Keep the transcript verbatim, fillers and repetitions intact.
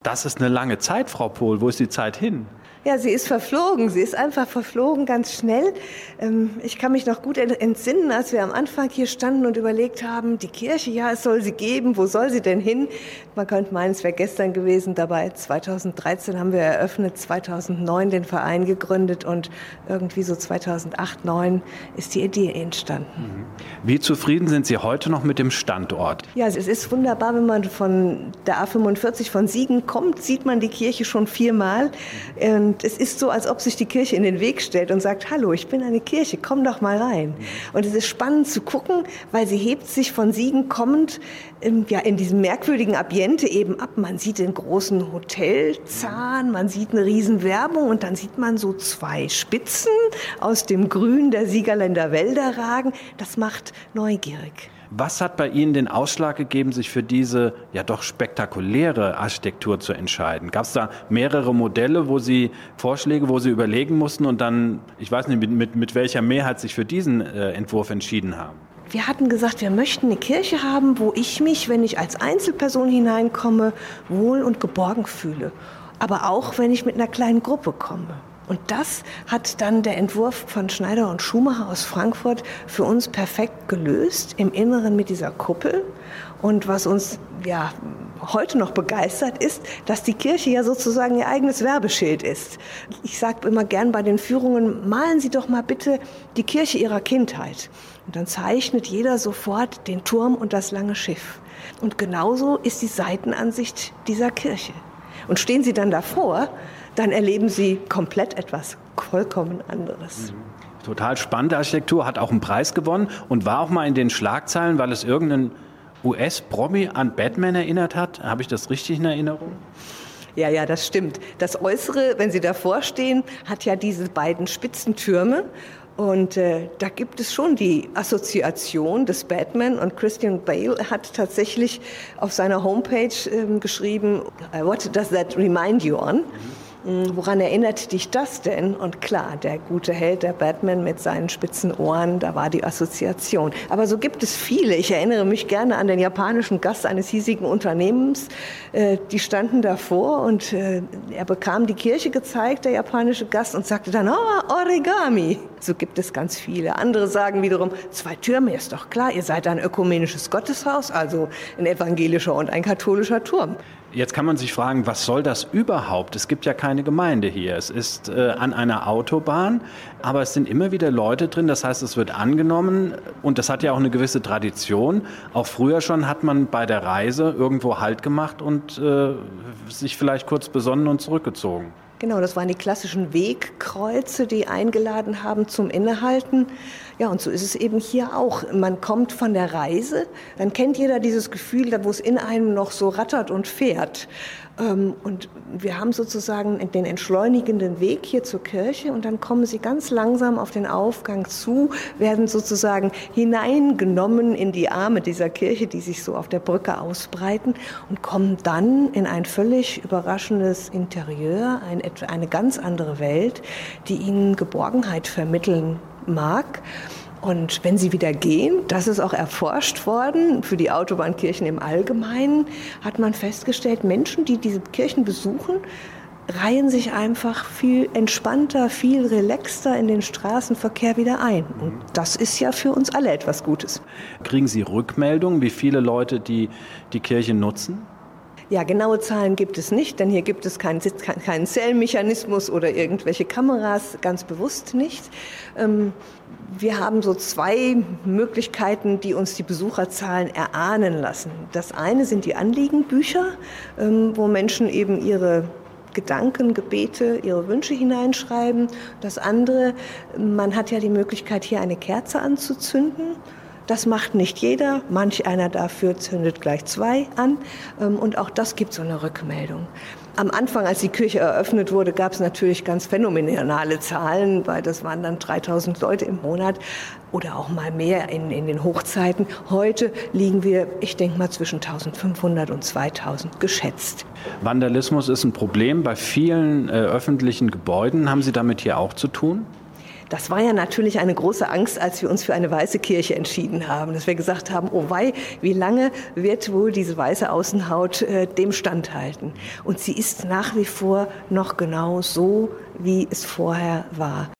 Das ist eine lange Zeit, Frau Pohl. Wo ist die Zeit hin? Ja, sie ist verflogen. Sie ist einfach verflogen, ganz schnell. Ich kann mich noch gut entsinnen, als wir am Anfang hier standen und überlegt haben, die Kirche, ja, es soll sie geben. Wo soll sie denn hin? Man könnte meinen, es wäre gestern gewesen. Dabei zweitausenddreizehn haben wir eröffnet, zweitausendneun den Verein gegründet und irgendwie so zweitausendacht, zweitausendneun ist die Idee entstanden. Wie zufrieden sind Sie heute noch mit dem Standort? Ja, es ist wunderbar, wenn man von der A fünfundvierzig von Siegen kommt, sieht man die Kirche schon viermal. Und es ist so, als ob sich die Kirche in den Weg stellt und sagt, hallo, ich bin eine Kirche, komm doch mal rein. Und es ist spannend zu gucken, weil sie hebt sich von Siegen kommend ähm, ja, in diesem merkwürdigen Ambiente eben ab. Man sieht den großen Hotelzahn, man sieht eine riesen Werbung und dann sieht man so zwei Spitzen aus dem Grün der Siegerländer Wälder ragen. Das macht neugierig. Was hat bei Ihnen den Ausschlag gegeben, sich für diese ja doch spektakuläre Architektur zu entscheiden? Gab es da mehrere Modelle, wo Sie Vorschläge, wo Sie überlegen mussten und dann, ich weiß nicht, mit, mit, mit welcher Mehrheit sich für diesen äh, Entwurf entschieden haben? Wir hatten gesagt, wir möchten eine Kirche haben, wo ich mich, wenn ich als Einzelperson hineinkomme, wohl und geborgen fühle. Aber auch, wenn ich mit einer kleinen Gruppe komme. Und das hat dann der Entwurf von Schneider und Schumacher aus Frankfurt für uns perfekt gelöst, im Inneren mit dieser Kuppel. Und was uns ja heute noch begeistert ist, dass die Kirche ja sozusagen ihr eigenes Werbeschild ist. Ich sage immer gern bei den Führungen, malen Sie doch mal bitte die Kirche Ihrer Kindheit. Und dann zeichnet jeder sofort den Turm und das lange Schiff. Und genauso ist die Seitenansicht dieser Kirche. Und stehen Sie dann davor, dann erleben Sie komplett etwas vollkommen anderes. Total spannende Architektur, hat auch einen Preis gewonnen und war auch mal in den Schlagzeilen, weil es irgendeinen U S-Promi an Batman erinnert hat. Habe ich das richtig in Erinnerung? Ja, ja, das stimmt. Das Äußere, wenn Sie davor stehen, hat ja diese beiden Spitzentürme. Und äh, da gibt es schon die Assoziation des Batman und Christian Bale hat tatsächlich auf seiner Homepage ähm, geschrieben, what does that remind you on? Woran erinnert dich das denn? Und klar, der gute Held, der Batman mit seinen spitzen Ohren, da war die Assoziation. Aber so gibt es viele. Ich erinnere mich gerne an den japanischen Gast eines hiesigen Unternehmens. Die standen davor und er bekam die Kirche gezeigt, der japanische Gast, und sagte dann, oh, Origami. So gibt es ganz viele. Andere sagen wiederum, zwei Türme, ist doch klar, ihr seid ein ökumenisches Gotteshaus, also ein evangelischer und ein katholischer Turm. Jetzt kann man sich fragen, was soll das überhaupt? Es gibt ja keine Gemeinde hier. Es ist äh, an einer Autobahn, aber es sind immer wieder Leute drin. Das heißt, es wird angenommen und das hat ja auch eine gewisse Tradition. Auch früher schon hat man bei der Reise irgendwo Halt gemacht und äh, sich vielleicht kurz besonnen und zurückgezogen. Genau, das waren die klassischen Wegkreuze, die eingeladen haben zum Innehalten. Ja, und so ist es eben hier auch. Man kommt von der Reise, dann kennt jeder dieses Gefühl, wo es in einem noch so rattert und fährt. Und wir haben sozusagen den entschleunigenden Weg hier zur Kirche und dann kommen sie ganz langsam auf den Aufgang zu, werden sozusagen hineingenommen in die Arme dieser Kirche, die sich so auf der Brücke ausbreiten und kommen dann in ein völlig überraschendes Interieur, ein, eine ganz andere Welt, die ihnen Geborgenheit vermitteln mag. Und wenn sie wieder gehen, das ist auch erforscht worden, für die Autobahnkirchen im Allgemeinen, hat man festgestellt, Menschen, die diese Kirchen besuchen, reihen sich einfach viel entspannter, viel relaxter in den Straßenverkehr wieder ein. Und das ist ja für uns alle etwas Gutes. Kriegen Sie Rückmeldungen, wie viele Leute die, die Kirche nutzen? Ja, genaue Zahlen gibt es nicht, denn hier gibt es keinen, keinen Zählmechanismus oder irgendwelche Kameras, ganz bewusst nicht. Wir haben so zwei Möglichkeiten, die uns die Besucherzahlen erahnen lassen. Das eine sind die Anliegenbücher, wo Menschen eben ihre Gedanken, Gebete, ihre Wünsche hineinschreiben. Das andere, man hat ja die Möglichkeit, hier eine Kerze anzuzünden. Das macht nicht jeder, manch einer dafür zündet gleich zwei an und auch das gibt so eine Rückmeldung. Am Anfang, als die Kirche eröffnet wurde, gab es natürlich ganz phänomenale Zahlen, weil das waren dann dreitausend Leute im Monat oder auch mal mehr in, in den Hochzeiten. Heute liegen wir, ich denke mal, zwischen eintausendfünfhundert und zweitausend geschätzt. Vandalismus ist ein Problem bei vielen äh, öffentlichen Gebäuden. Haben Sie damit hier auch zu tun? Das war ja natürlich eine große Angst, als wir uns für eine weiße Kirche entschieden haben, dass wir gesagt haben, oh wei, wie lange wird wohl diese weiße Außenhaut äh, dem standhalten? Und sie ist nach wie vor noch genau so, wie es vorher war.